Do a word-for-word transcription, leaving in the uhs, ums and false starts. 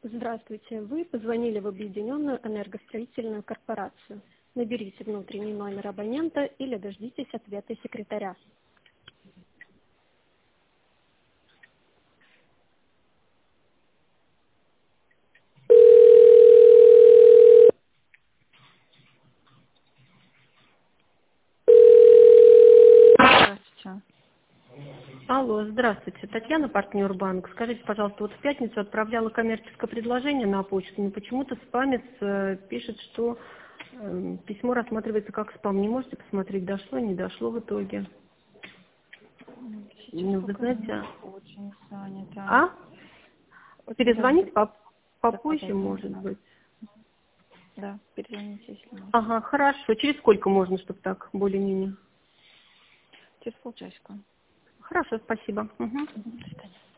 Здравствуйте. Вы позвонили в Объединенную энергостроительную корпорацию. Наберите внутренний номер абонента или дождитесь ответа секретаря. Здравствуйте. Алло, здравствуйте. Татьяна, партнер банк. Скажите, пожалуйста, вот в пятницу отправляла коммерческое предложение на почту, но почему-то спамец э, пишет, что э, письмо рассматривается как спам. Не можете посмотреть, дошло, не дошло в итоге? М, Сейчас Ну, вы пока знаете, очень занято. а? Очень занято. Перезвонить поп- Да, пока попозже, может занято. быть? Да, перезвоните, если можно. Ага, хорошо. Через сколько можно, чтобы так, более-менее? Через полчасика. Хорошо, спасибо. Мгм. Мгм, До свидания.